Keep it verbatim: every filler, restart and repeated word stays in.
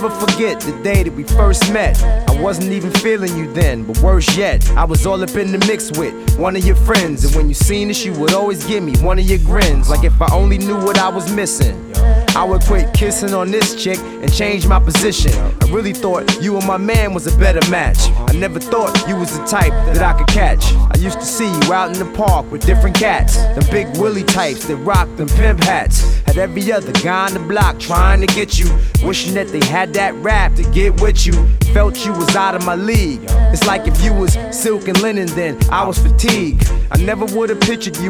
never forget the day that we first met. I wasn't even feeling you then, but worse yet, I was all up in the mix with one of your friends. And when you seen us, you would always give me one of your grins, like if I only knew what I was missing. I would quit kissing on this chick and change my position. I really thought you and my man was a better match. I never thought you was the type that I could catch. I used to see you out in the park with different cats, them big Willie types that rock them pimp hats. Had every other guy on the block trying to get you, wishing that they had that rap to get with you. Felt you was out of my league. It's like if you was silk and linen, then I was fatigued. I never would've pictured you